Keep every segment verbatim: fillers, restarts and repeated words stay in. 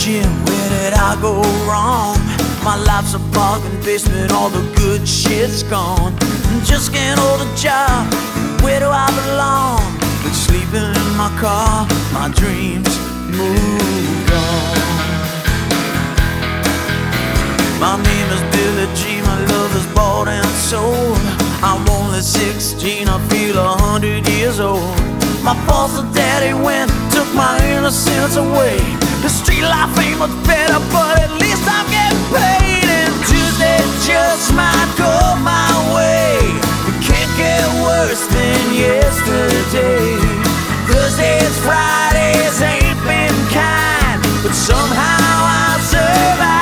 Jim, where did I go wrong? My life's a bargain basement, all the good shit's gone. Just can't hold a job, where do I belong? Been sleeping in my car, my dreams moved on. My name is Billy Jean, my love is bought and sold. I'm only sixteen, I feel a hundred years old. My foster daddy went, took my innocence away. The street life ain't much better, but at least I'm getting paid. And Tuesday just might go my way. It can't get worse than yesterday. Thursdays, Fridays ain't been kind, but somehow I survive.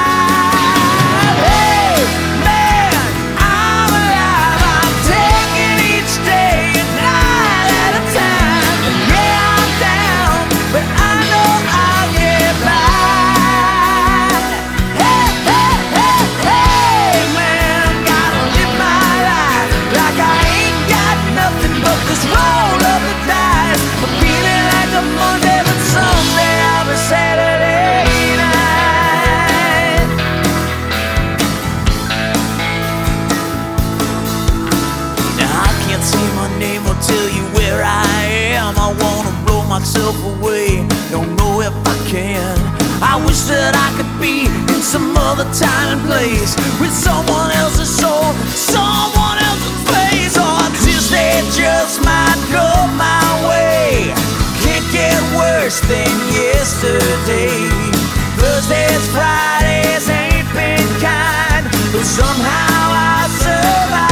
Myself away, don't know if I can. I wish that I could be in some other time and place, with someone else's soul, someone else's face. Or Tuesday just might go my way. Can't get worse than yesterday. Thursdays, Fridays ain't been kind, but somehow I survive.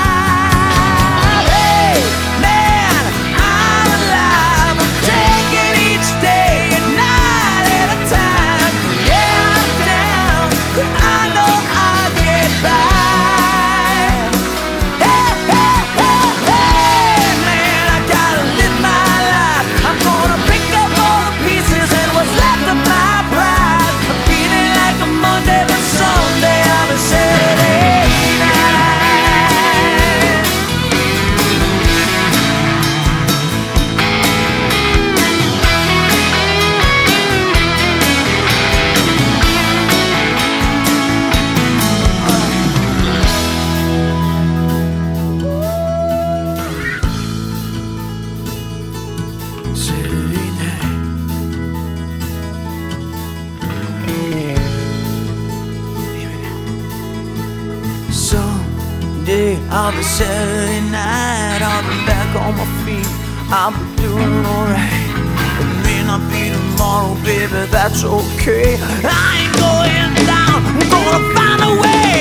Someday I'll be Saturday night, I'll be back on my feet, I'll be doing alright. It may not be tomorrow, baby, that's okay. I ain't going down, I'm gonna find a way.